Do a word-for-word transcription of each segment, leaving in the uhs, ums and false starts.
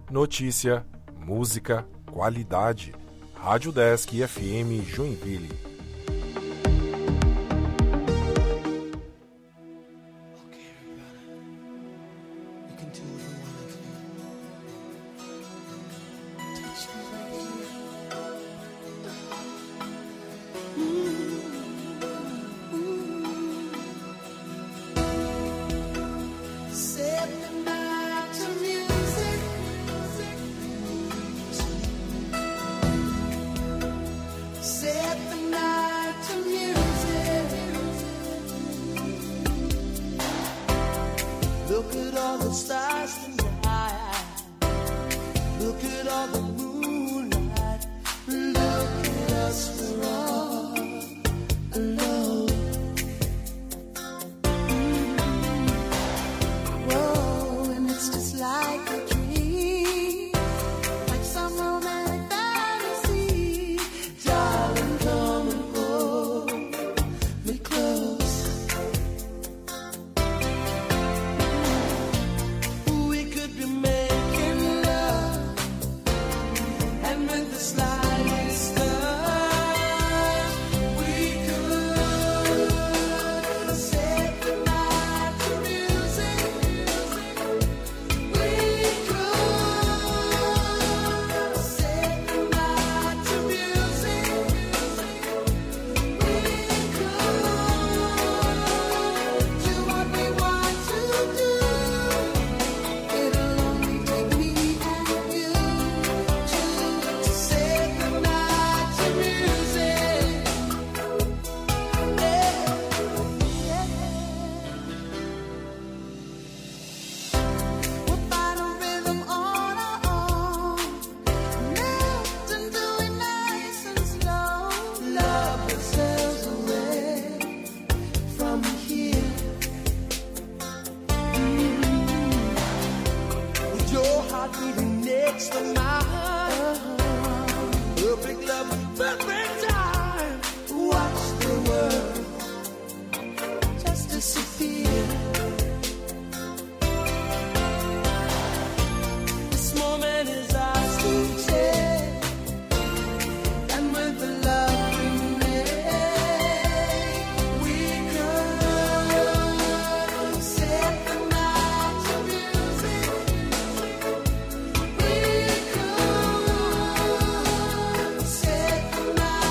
Notícia, música, qualidade. Rádio Desk F M Joinville. Set the night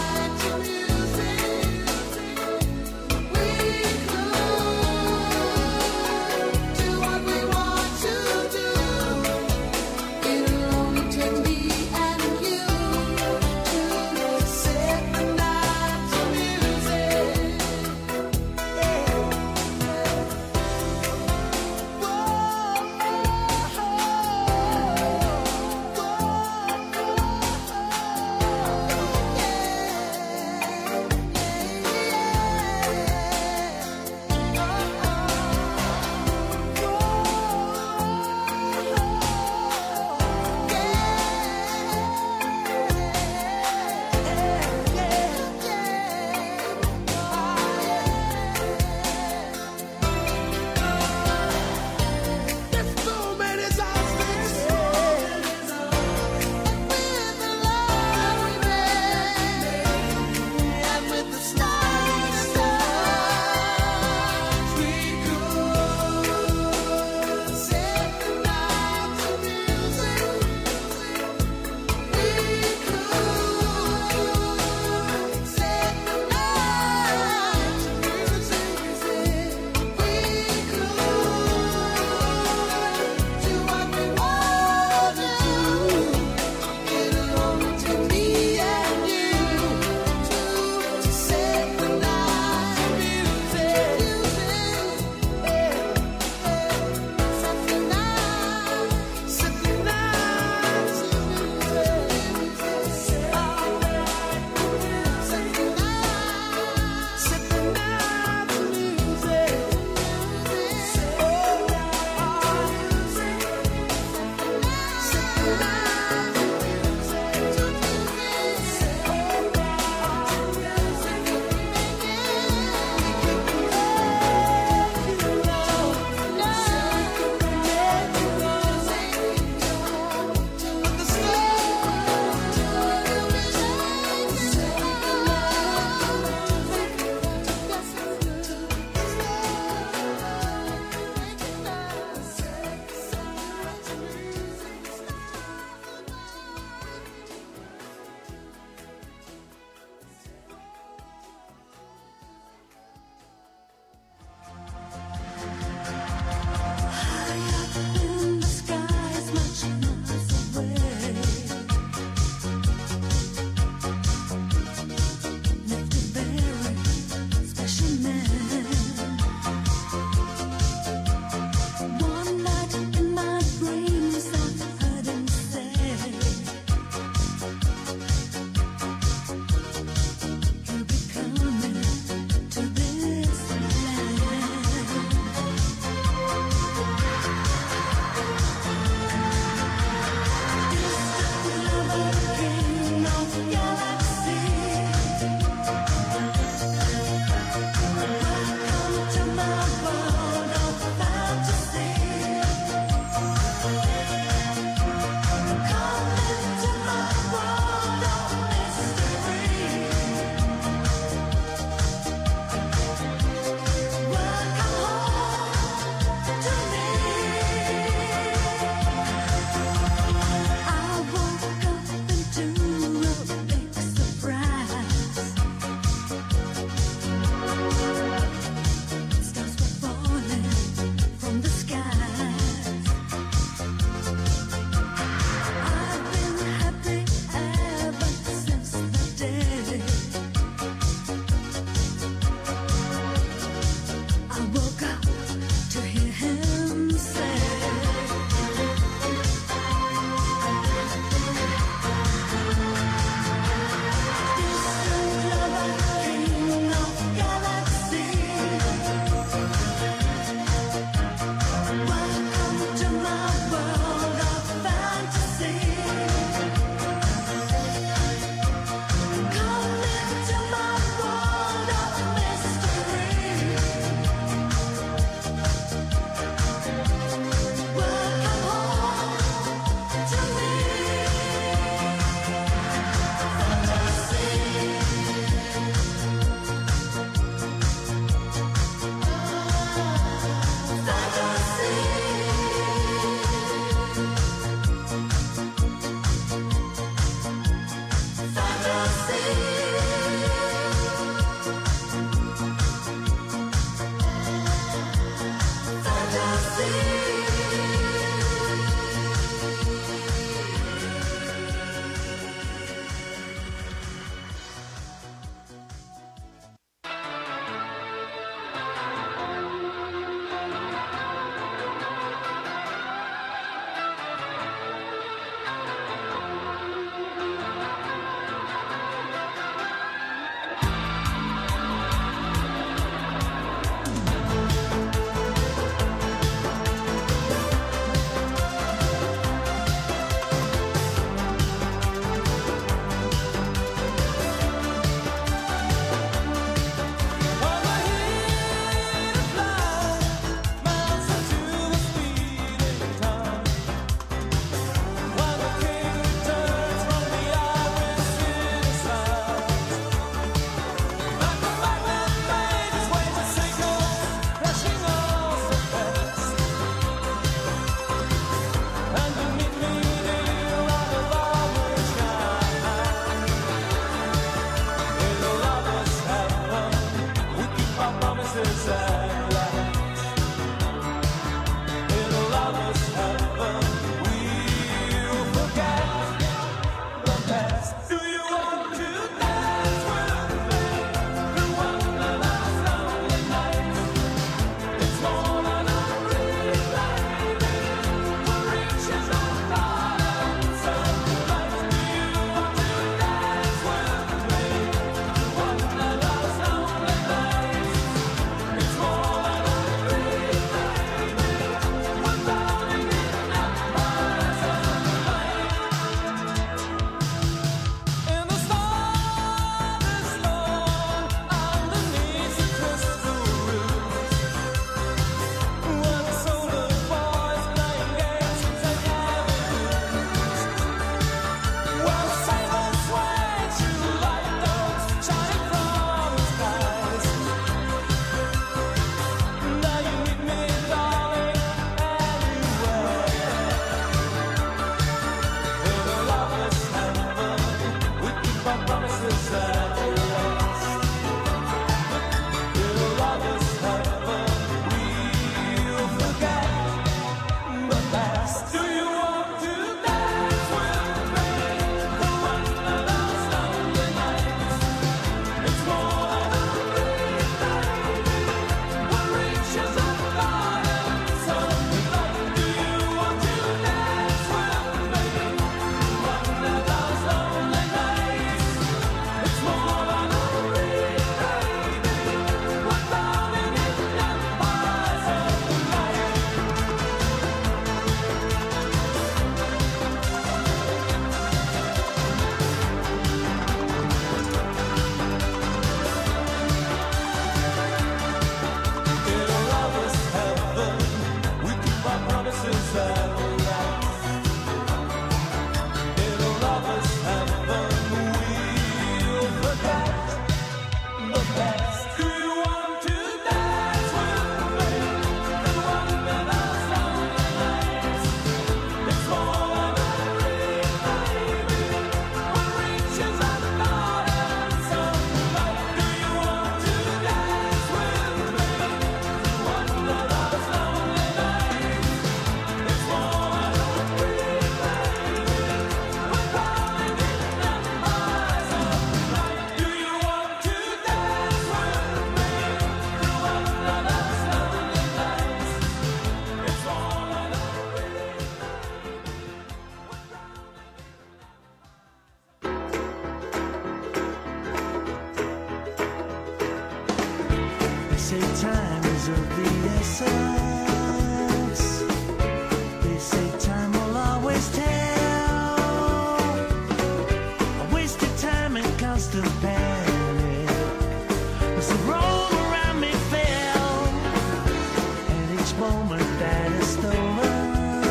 say time is of the essence. They say time will always tell. I wasted time in constant panic as the road around me fell, and each moment that is stolen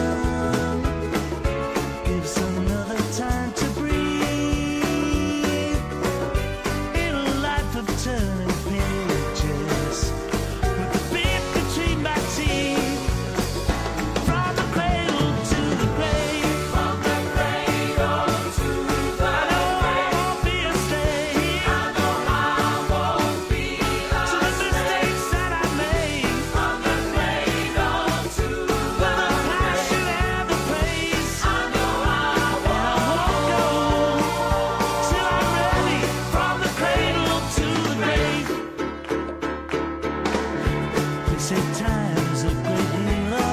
gives another time to breathe in a life of turning pages with the beat between my teeth. From the cradle to the grave, from the cradle to the grave, I know I won't be a slave. I know I won't be a slave to the mistakes that I made. From the cradle to the grave, with the passion and the praise, I know I won't go till I'm ready. From the cradle to the grave. They say time's a great healer.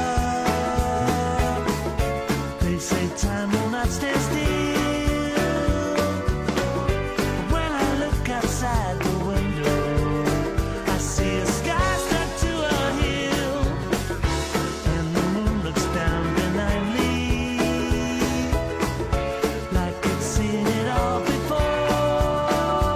They say time will not stand still. But when I look outside the window, I see a sky stuck to a hill, and the moon looks down benignly, like it's seen it all before.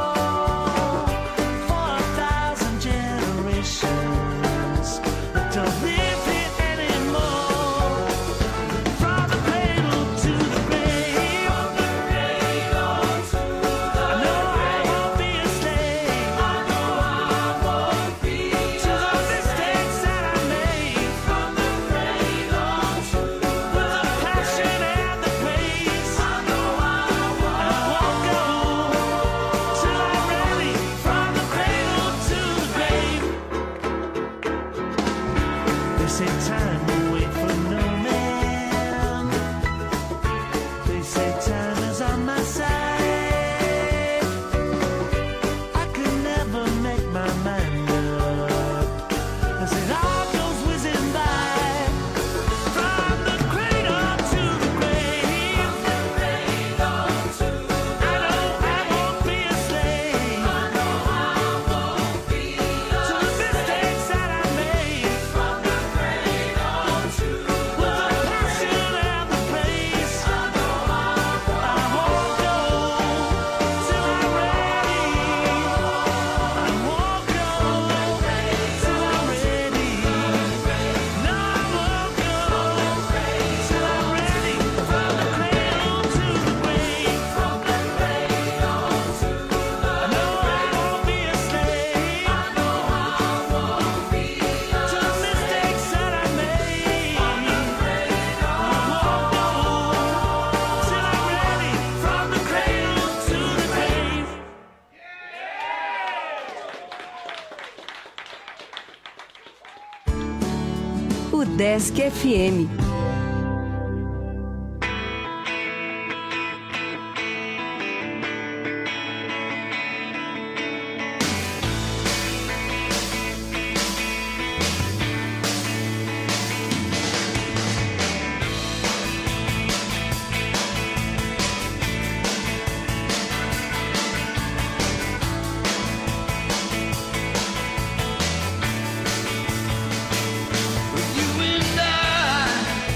For a thousand generations that don't live here anymore. From the cradle to the grave, from the cradle to the grave, I know I won't be a slave. I know I won't be to the mistakes that I made. From the cradle to the grave, with the passion and the praise, I know I won't go till I'm ready. From the cradle to the grave. They say time will wait for no man. They say time is on my side. I could never make my mind up as it all goes whizzing by. From the cradle to the grave, from the cradle to the grave, I know I won't be a slave. I know I won't be a slave to the mistakes that I made. From the cradle to the grave, with the passion and the praise, I know I won't go till I'm ready. I won't go till I'm ready. No, I won't go till I'm ready. From the cradle to the grave, from the cradle to the grave, I know I won't be a slave. I know I won't be a slave to the mistakes that I made. From the cradle, I won't go till I'm ready. From the cradle to the grave. O Desk F M. You and I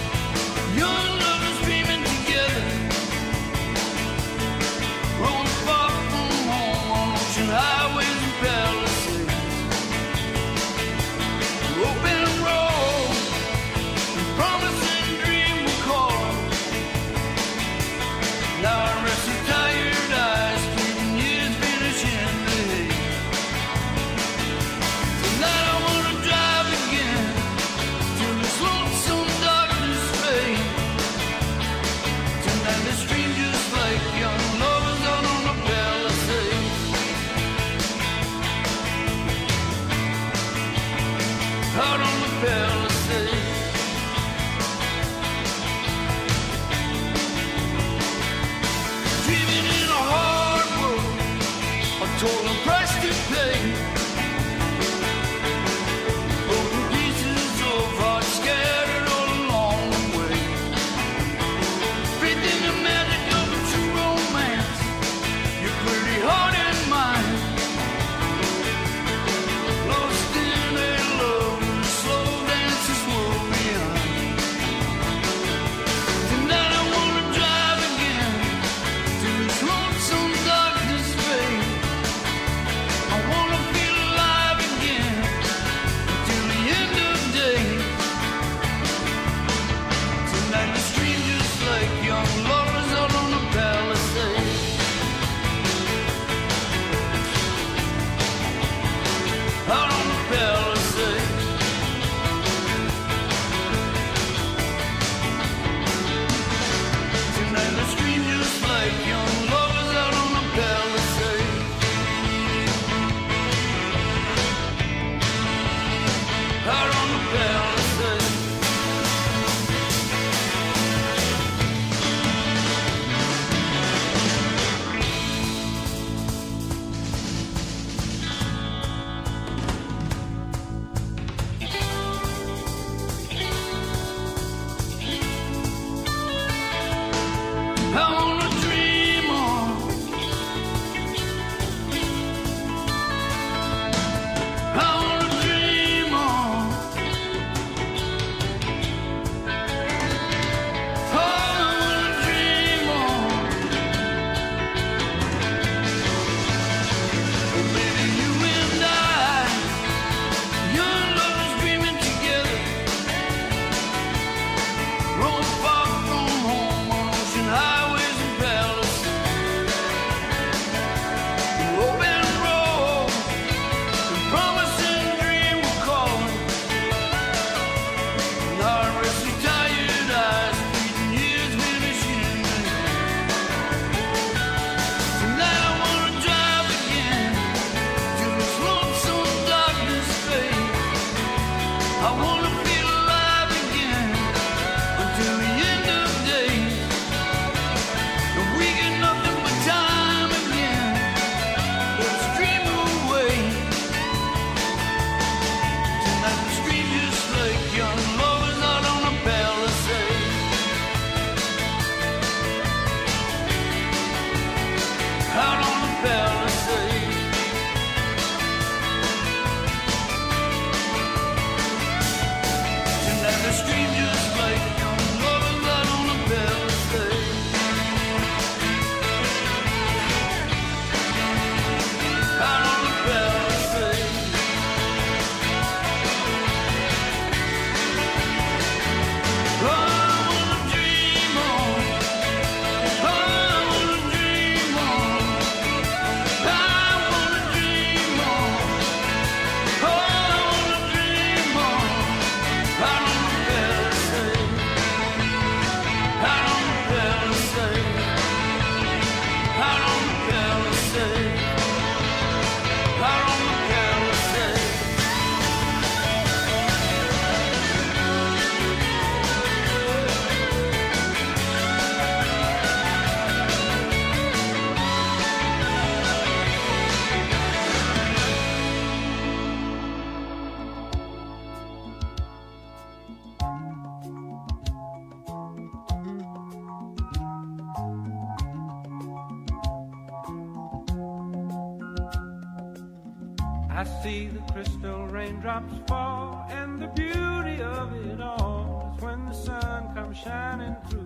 I see the crystal raindrops fall, and the beauty of it all is when the sun comes shining through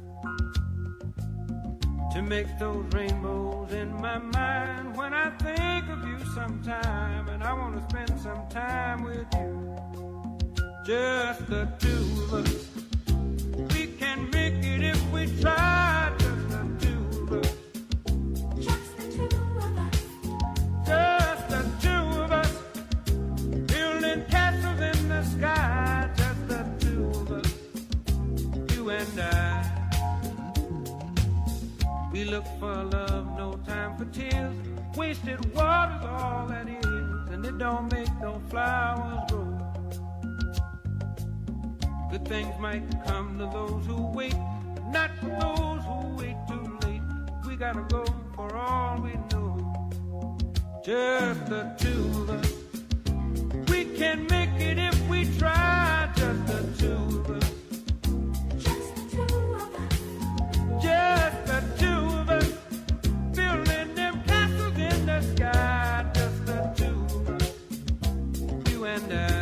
to make those rainbows in my mind. When I think of you sometime, and I want to spend some time with you, just the two of us. We can make it if we try, just the two of us. Just the two of us. Just the two of us. Building castles in the sky, just the two of us. You and I. We look for love, no time for tears. Wasted water's all that is, and it don't make no flowers grow. Good things might come to those who wait, but not for those who wait too late. We gotta go for all we know. Just the two of us. We can make it if we try. Just the two of us. Just the two of us. Just the two of us. Building them castles in the sky. Just the two of us. You and I.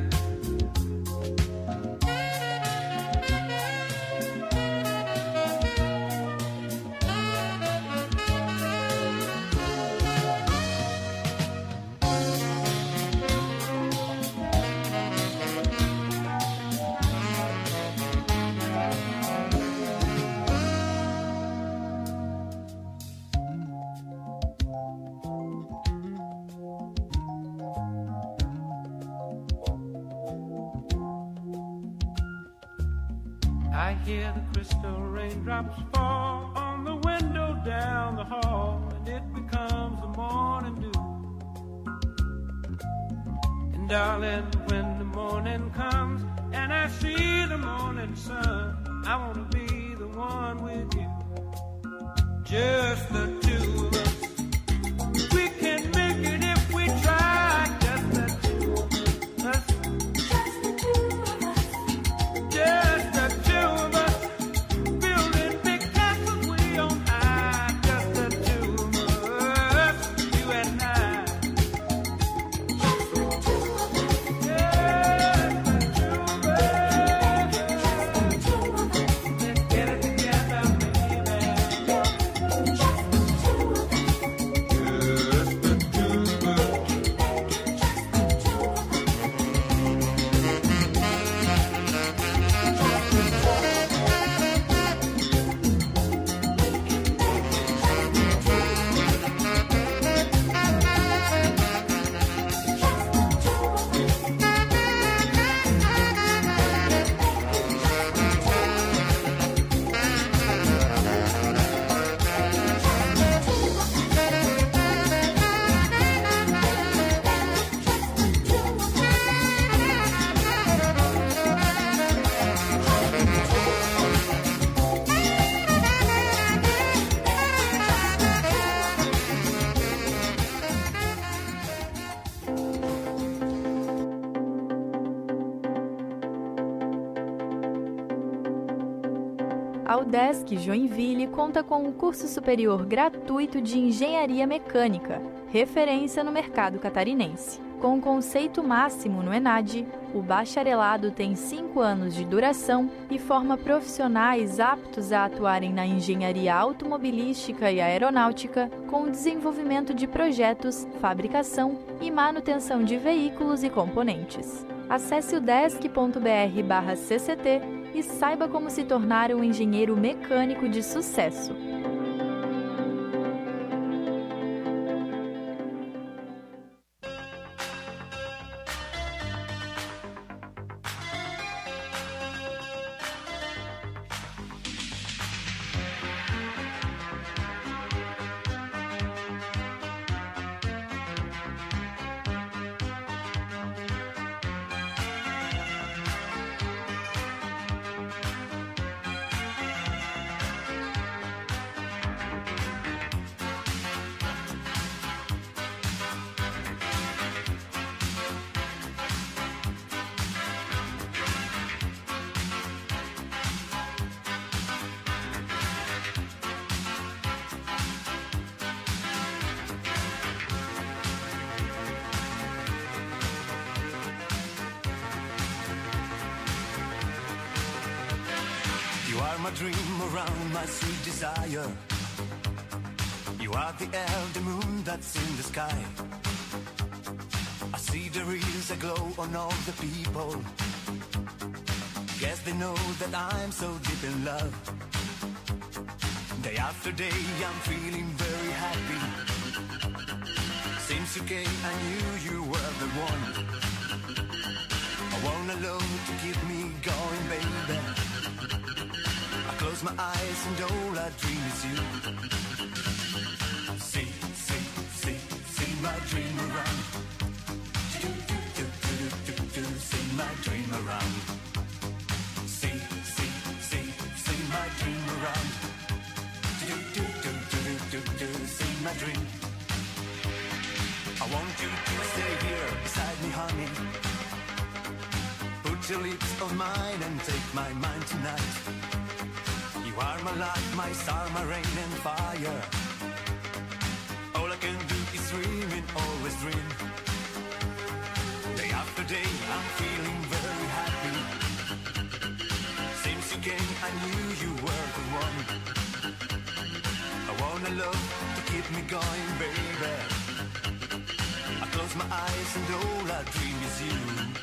I hear the crystal raindrops fall on the window down the hall, and it becomes the morning dew. And darling, when the morning comes and I see the morning sun, I want to be the one with you. Just the two of us. We can make it if we try. Just the two of us. Just the two of us. Just the two of us. Building big castles way on high. Just the two of us. You and I. Just the two of us. Just the two of us. Just the two of us. Let's get it together, baby. Just the two of us. Just the two of us. A UDESC Joinville conta com um curso superior gratuito de Engenharia Mecânica, referência no mercado catarinense. Com conceito máximo no ENAD, o bacharelado tem cinco anos de duração e forma profissionais aptos a atuarem na engenharia automobilística e aeronáutica, com o desenvolvimento de projetos, fabricação e manutenção de veículos e componentes. Acesse udesc ponto br barra C C T e saiba como se tornar um engenheiro mecânico de sucesso. my dream around my sweet desire. You are the air, the moon that's in the sky. I see the rays that glow on all the people. Guess they know that I'm so deep in love. Day after day I'm feeling very happy. Since you came I knew you were the one. I want a love to keep me going, baby. I close my eyes and all I dream is you. See, see, see, see my dream around. Do, do, do, do, do, do, see my dream around. See, see, see, see my dream around. Do, do, do, do, do, do, see my dream. I want you to stay here beside me, honey. Put your lips on mine and take my mind tonight. You are my light, my star, my rain and fire. All I can do is dream and always dream. Day after day I'm feeling very happy. Since you came I knew you were the one. I want a love to keep me going, baby. I close my eyes and all I dream is you.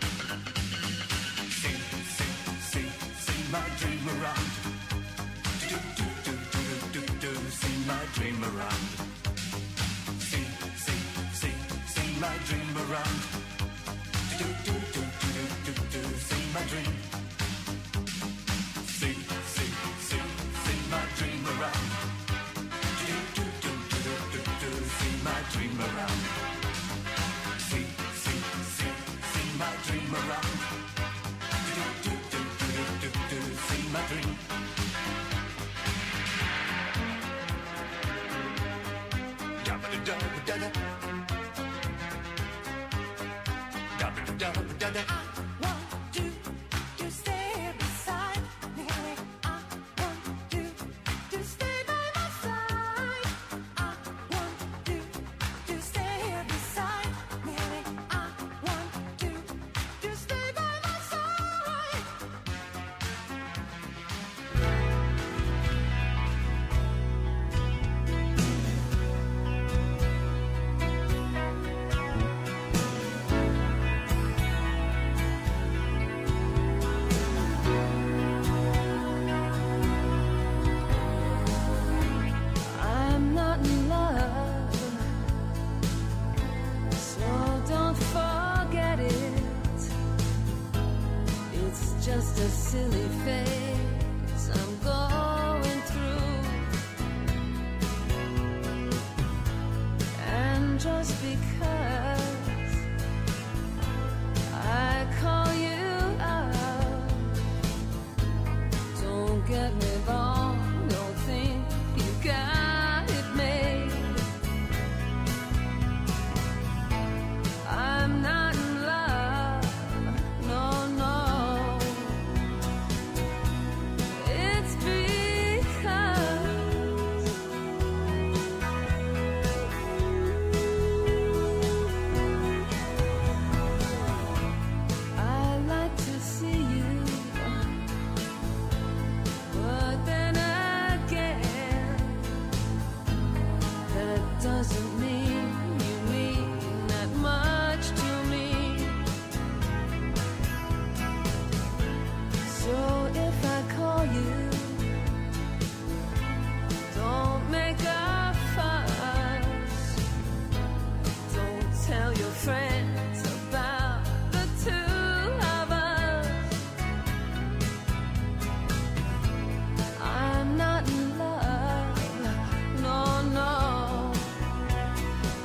Sing, sing, sing, sing my dream around. Do, do, do, do, do, do, sing my dream around. Sing, sing, sing, sing my dream around. Do, do, do, do, do, do, sing my dream. Sing, sing, sing, sing my dream around. Do, do, do, do, do, do, sing my dream around. Sing, sing, sing, sing my dream around. Do, do, do, do, do, do, sing my dream. Da-ba-da-da-ba-da-da. Da-ba-da-da-ba-da-da. I want you to stay beside me. I want you to stay by my side. I want you to stay beside me. I want you to stay by my side. I'm not in love, so don't forget it. It's just a silly phase I'm going through. And just because I call you out, don't get me wrong, don't think you got it made. I'm not in love, no, no. It's because I like to see you, but then again, that doesn't mean you mean that much to me. So if I call you, don't make a fuss. Don't tell your friends about the two of us. I'm not in love, no, no.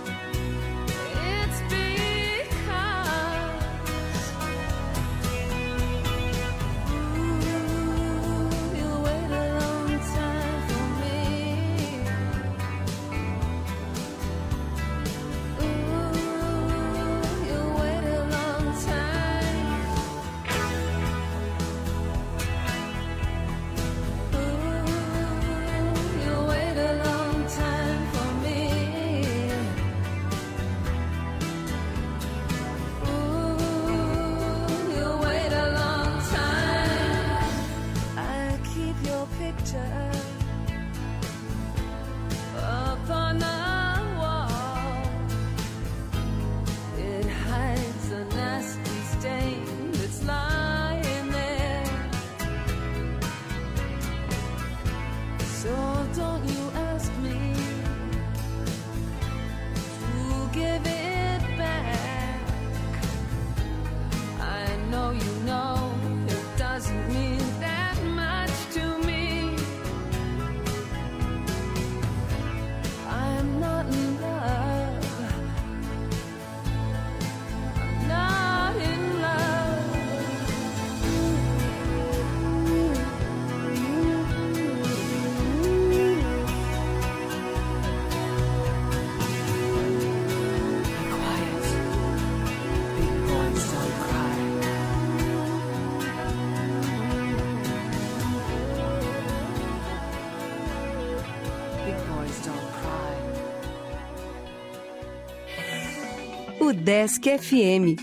O Desk F M.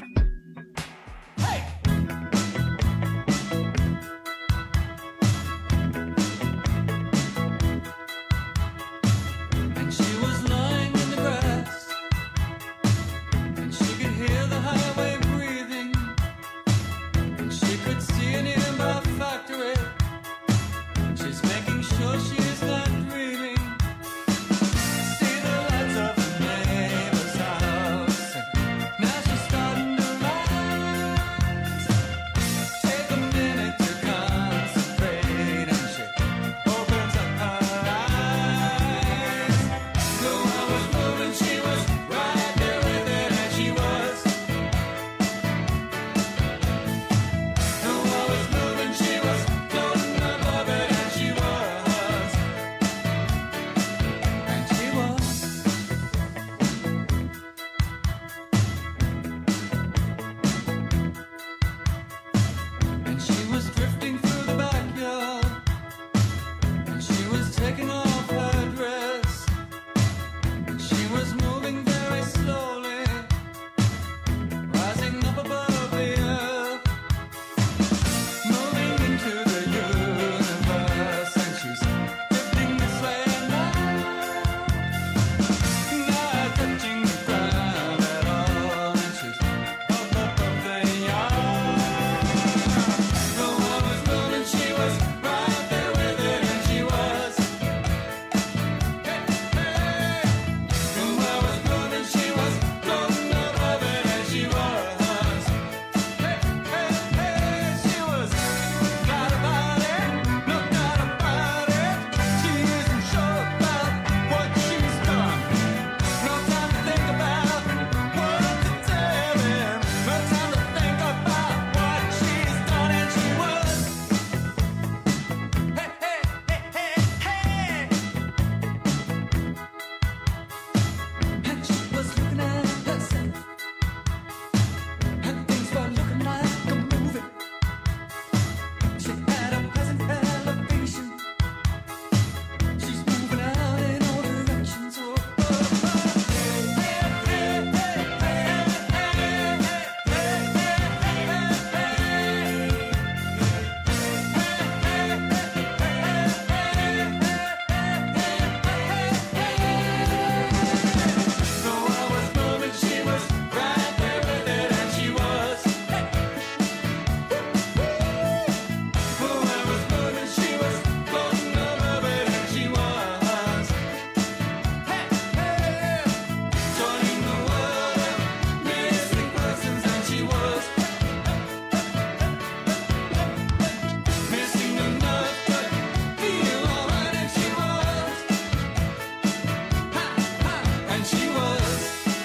And she was lying in the grass, and she could hear the highway breathing, and she could see an nearby factory. She's making sure she is not dreaming. See the lights of the neighbor's house, and now she's starting to rise. Take a minute to concentrate, and she opens up her eyes. The world was moving, she was right there with it, and she was. The world was moving, she was floating above it, and she was. And she was. And she was drifting through the backyard, and she was taking off her dress, and she was moving very slowly, rising up above the earth, moving into the universe, and she's drifting this way and that, not touching the ground at all, and she's up above the yard. The world was moving, she was right there with it, and she was. Hey, hey. The world was moving, she was floating above it, and she was. Hey, hey, hey, she was. Got about it, no doubt about it. She isn't sure about what she's done. No time to think about what to tell him. No time to think about what she's done, and she was. Hey, hey, hey, hey, hey. And she was looking at herself, and things were looking like a movie. She had a pleasant elevation. She's moving out in all directions. Oh, oh, oh. Hey, hey, hey, hey, hey, hey, The world was moving, she was right there with it, and she was. The world was moving, she was floating above it, and she was. Hey, hey, joining the world of missing persons, and she was. Missing enough to feel alright, and she was. Ha, ha, and she was.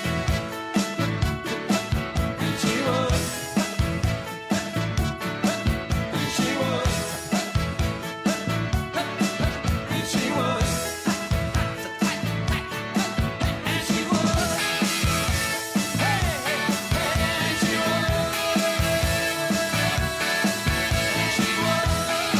And she was. And she was. And she was. And she was. Hey, hey, hey, and she was. And she was.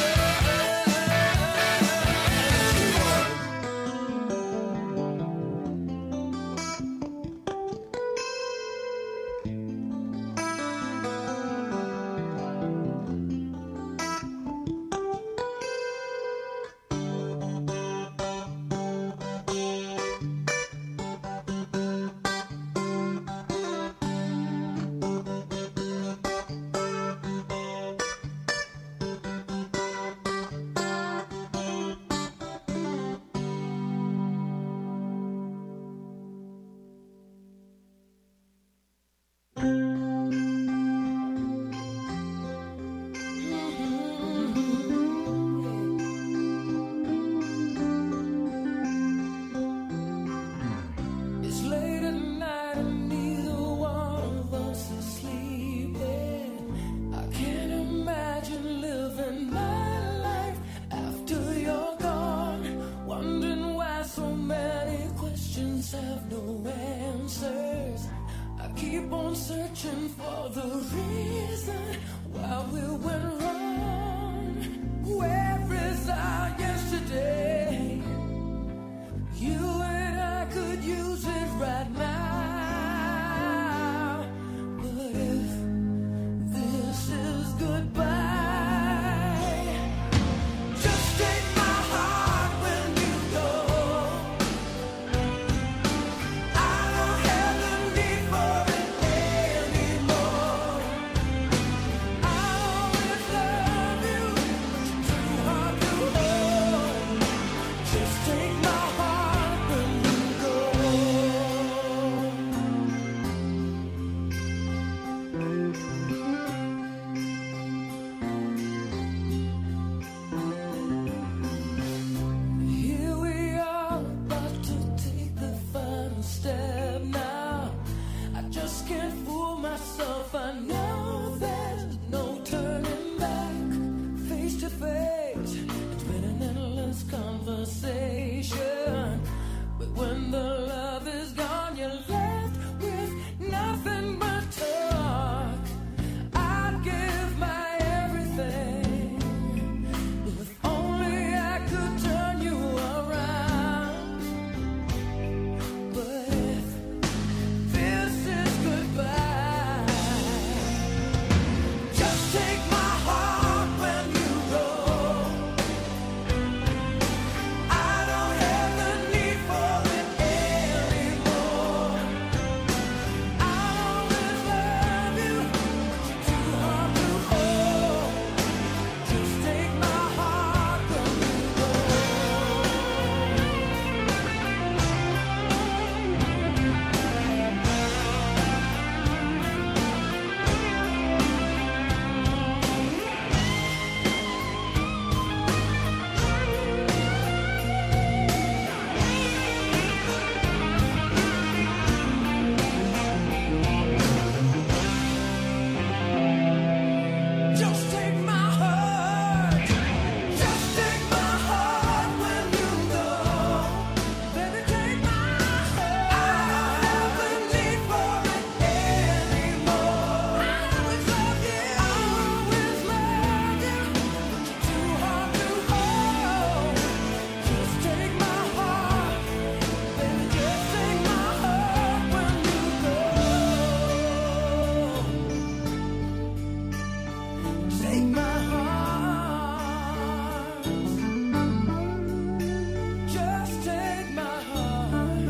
It's late at night and neither one of us is sleeping. I can't imagine living my life after you're gone. Wondering why so many questions have no answers. I keep on searching for the reason why we went wrong. Where is our yesterday? You When the love is gone, you're left with nothing but talk. I'd give my everything if only I could turn you around. But if this is goodbye, just take my heart when you go. I don't have the need for it anymore. I'll always love you, but you're too hard to hold. Just take my heart when you go. Just take my heart. Just take my heart when you go. Baby, take my heart. I don't have the need for it anymore. I always love you. I always love you. But you're too hard to hold. Just take my heart. Baby, just take my heart when you go. Take my heart. Just take my heart.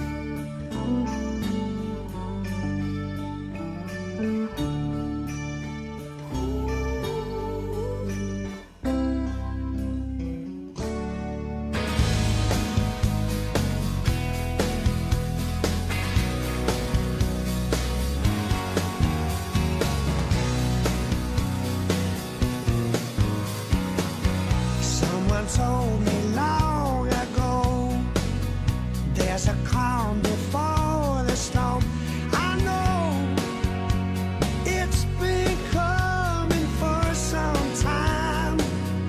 Someone told me long ago, there's a calm before the storm. I know it's been coming for some time.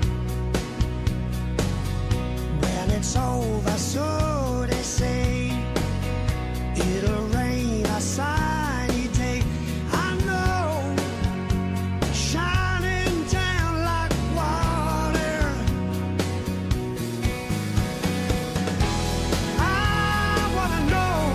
When it's over, so they say, it'll rain a sunny day. I know, shining down like water. I wanna know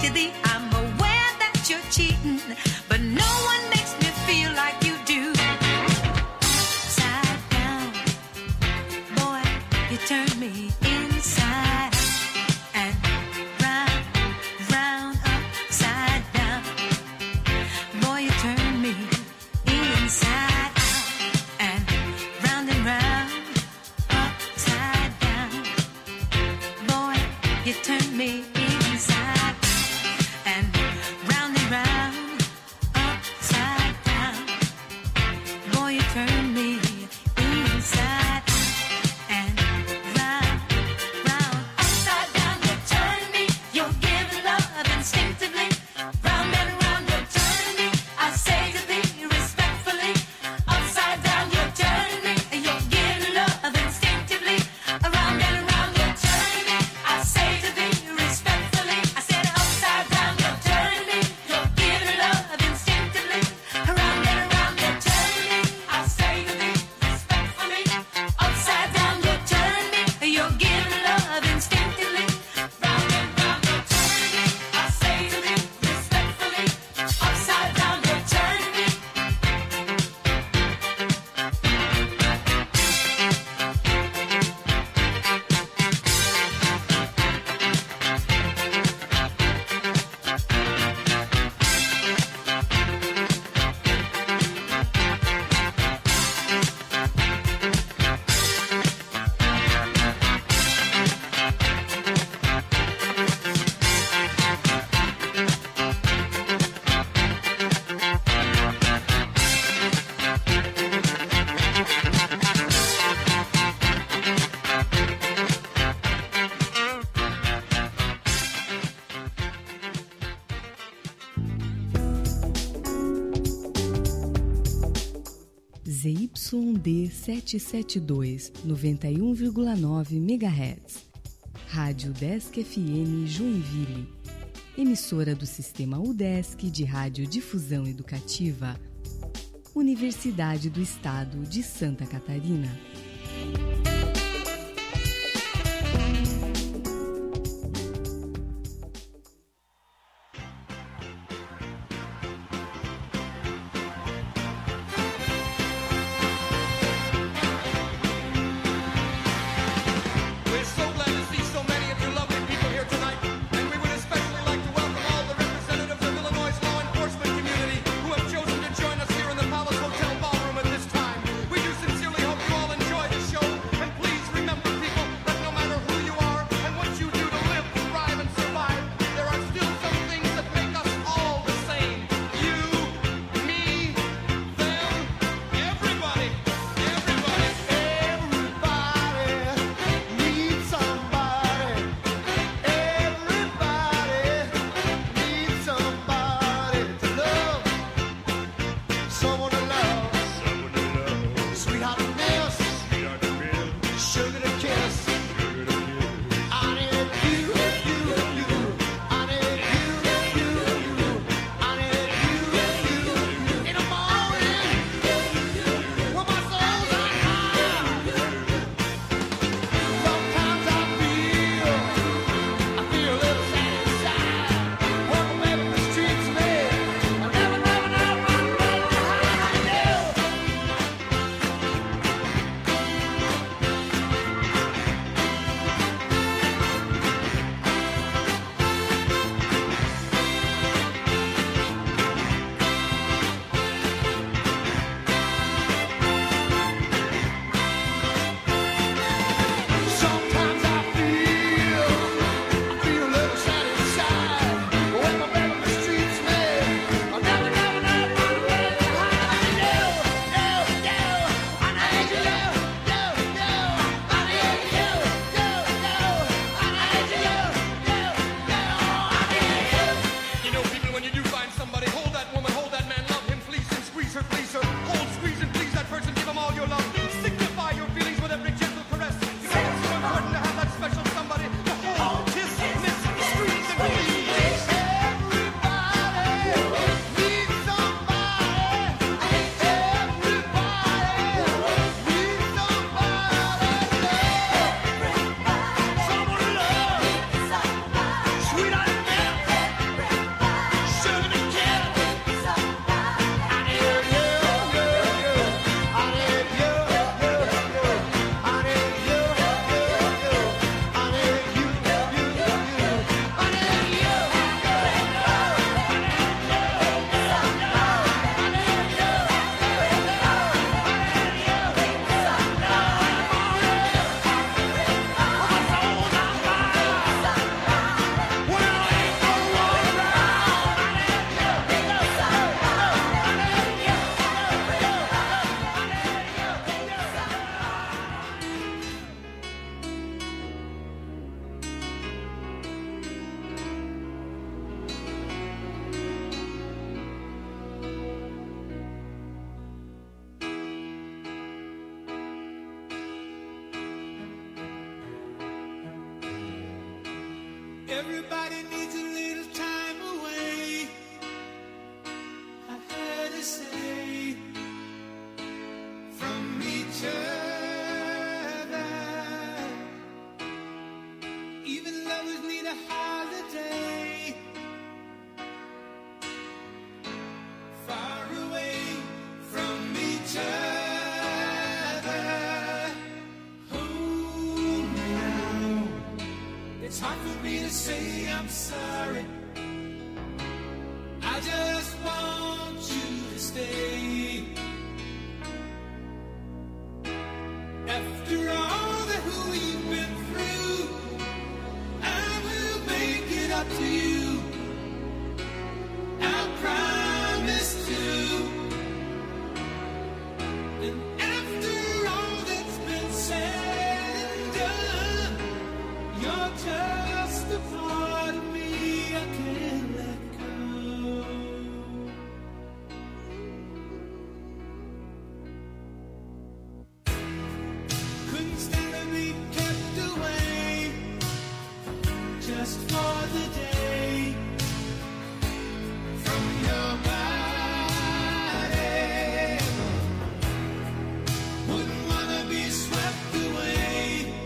to thee. I'm aware that you're cheating, but no one makes me feel like you do. Side down, boy, you turn me inside and round, round, upside down. Boy, you turn me inside out and round and round, upside down. Boy, you turn me inside and round and round, upside down. Boy, you turn me inside and round, round, upside down. You turn me, you're giving love instinctively. Round and round, you turn me. I say to thee respectfully, upside down. You turn me, you're giving love instinctively. Around and around, you turn me. I say to thee respectfully. I said upside down, you turn me. You're giving love instinctively. Around and around, you turn me. I say to thee respectfully. Upside down, you turn me. You're giving love instinctively. Round and round, you turn me. I say to thee respectfully. Upside down, you turn me. Z Y D setecentos e setenta e dois, noventa e um vírgula nove megahertz. Rádio Udesc F M Joinville. Emissora do Sistema Udesc de Radiodifusão Educativa. Universidade do Estado de Santa Catarina. We're so glad to see so many of you lovely people here tonight, and we would especially like to welcome all the representatives of Illinois' law enforcement community who have chosen to join us here in the Palace Hotel ballroom at this time. We do sincerely hope you all enjoy the show, Everybody needs a little time away. I heard her say from each other. Even lovers need a holiday. Far away from each other. Oh, now it's hard for me to say I'm sorry. I just want you to stay. After all that we've been through, I will make it up to you. I promise to. And after all that's been said and done, you're just a part of me I can't let go. Couldn't stand to be kept away just for the day from your body. Wouldn't wanna be swept away,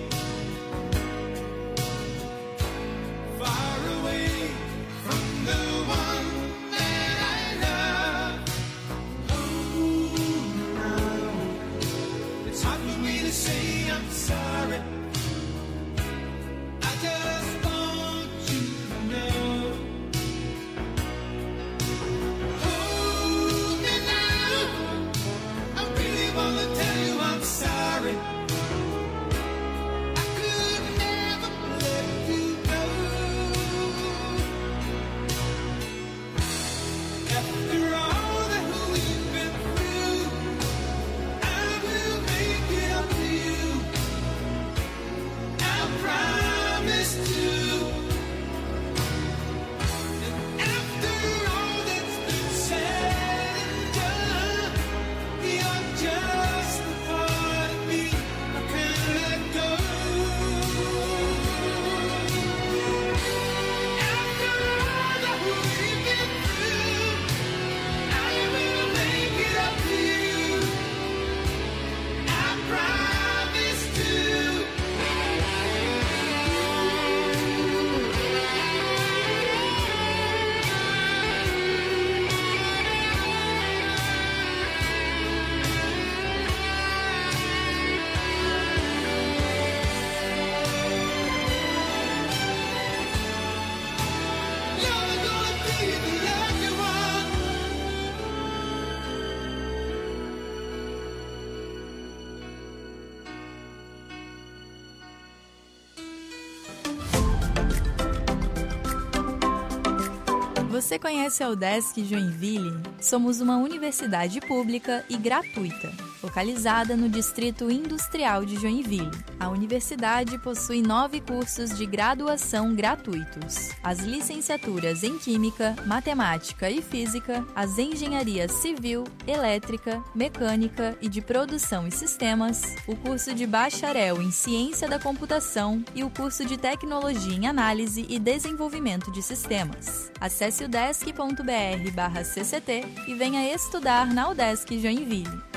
far away from the one that I love. Oh, no, it's hard for me to say I'm sorry. I just want you to know. Hold me now. I really wanna tell you I'm sorry. I could never let you go. After all that we've been through, I will make it up to you. I promise to. And after all that's been said and done, you're just a part of me I can't let go. After all that we've been through, I will make it up to you. I promise to. You're gonna be the lucky one. Você conhece a UDESC Joinville? Somos uma universidade pública e gratuita, localizada no Distrito Industrial de Joinville. A universidade possui nove cursos de graduação gratuitos: as licenciaturas em Química, Matemática e Física, as engenharias Civil, Elétrica, Mecânica e de Produção e Sistemas, o curso de Bacharel em Ciência da Computação e o curso de Tecnologia em Análise e Desenvolvimento de Sistemas. Acesse udesc ponto br barra cct e venha estudar na UDESC Joinville.